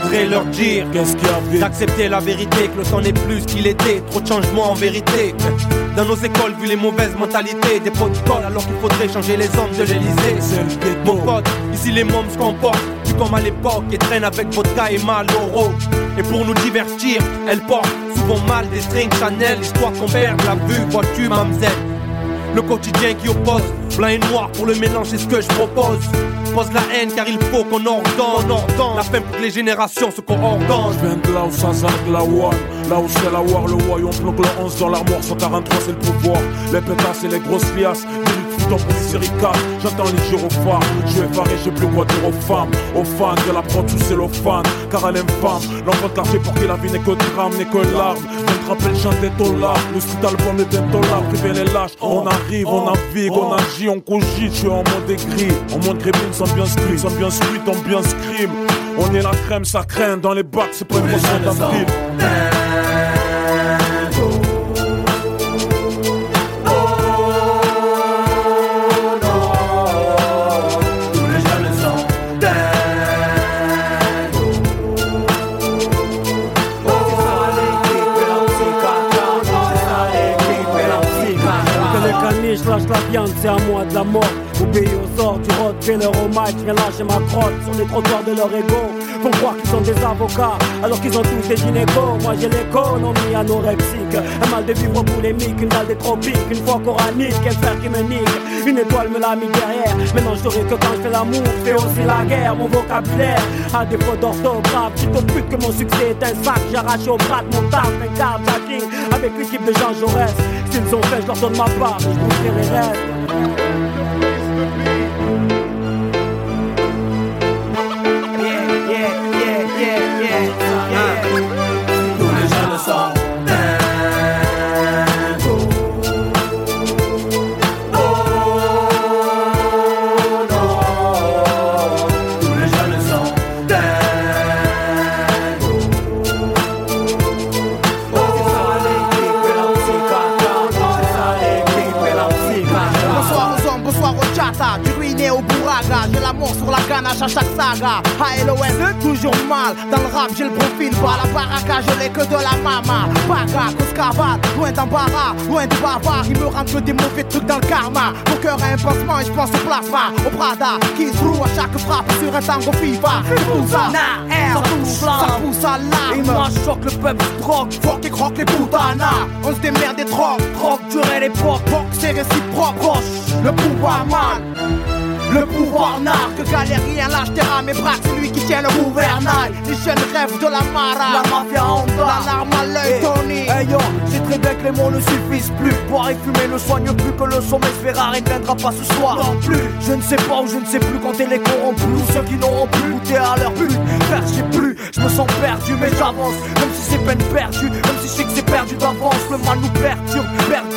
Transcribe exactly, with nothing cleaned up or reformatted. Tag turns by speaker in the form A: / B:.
A: voudrais leur dire
B: qu'est-ce qu'il y a
A: d'accepter la vérité, que le temps n'est plus ce qu'il était. Trop de changements en vérité. Dans nos écoles, vu les mauvaises mentalités, des protocoles alors qu'il faudrait changer les hommes de l'Elysée. Mon pote, ici les mômes se comportent plus comme à l'époque et traînent avec vodka et Malboro. Et pour nous divertir, elles portent souvent mal des strings Chanel, histoire qu'on perde la vue, vois-tu mamzelle. Le quotidien qui oppose blanc et noir pour le mélange, c'est ce que je propose. Pose la haine car il faut qu'on ordonne, ordonne. La fin pour que les générations se coordonnent.
B: Je viens de là où ça zague la one, là où c'est la war, le royaume bloque le onze dans l'armoire, cent quarante-trois c'est le pouvoir. Les pétasses et les grosses liasses, dans pour les séries quatre, j'entends les gyrophares. Je suis effaré, j'ai plus quoi dire aux femmes, aux fans de la prod sous cellophane. Car elle aime femme, l'enfant de l'argent pour qui la vie n'est que drame, n'est que larmes. Viens te rappeler le chant des dollars, le street album est des dollars. Privé les lâches, on arrive, on navigue, on agit, on cogite. Je suis en mode écrit, en mode grébine, sans bien script, sans bien suite, on bien scream. On est la crème, ça craint, dans les bacs, c'est pas une motion d'avril.
C: Je lâche la viande, c'est à moi de la mort. Obéis aux ordres du Rottweiler au mic, je viens lâcher ma crotte sur les trottoirs de leur ego. Font croire qu'ils sont des avocats, alors qu'ils ont tous des gynécos. Moi j'ai l'économie anorexique, un mal de vivre polémique, une dalle des tropiques, une foi coranique, un fer qui me nique. Une étoile me l'a mis derrière, maintenant je saurais que quand je fais l'amour, je fais aussi la guerre. Mon vocabulaire, à défaut d'orthographe, plutôt pute que mon succès est un sac. J'arrache au bras de mon taf, un carjacking avec l'équipe de Jean Jaurès. S'ils ont fait, je leur donne ma part, je bougerai les restes.
D: J'ai l'amour sur la ganache à chaque saga. A L O N, toujours mal. Dans le rap, j'ai le profil bas. La baraka, je l'ai que de la mama. Baga, coscavale, loin d'embarras, loin du bavard. Il me rentre que des mauvais trucs dans le karma. Mon cœur a un pansement et je pense au plasma. Au Prada, qui se roule à chaque frappe sur un tango FIFA. Poussa, na, air, ça pousse, ça pousse à l'âme. Et moi, je choque le peuple drogue. Faut qu'il croque les putanas. On se démerde des drogues. Drogue, durer l'époque. Rock, c'est réciproque. Proche, le pouvoir mal. Le pouvoir narque, galérien, lâche terrain, mes bras, c'est lui qui tient le gouvernail. Les jeunes rêvent de la mara, la mafia en bas, la larme à l'œil, Tony. Hey yo, c'est très bien que les mots ne suffisent plus. Boire et fumer ne soigne plus que le sommeil. Ferrari ne viendra pas ce soir non plus. Je ne sais pas ou je ne sais plus quand les corrompus. Ou ceux qui n'auront plus goûté à leur but. Faire j'ai plus, je me sens perdu mais j'avance. Même si c'est peine perdue, même si je sais que c'est perdu d'avance. Le mal nous perturbe, perdu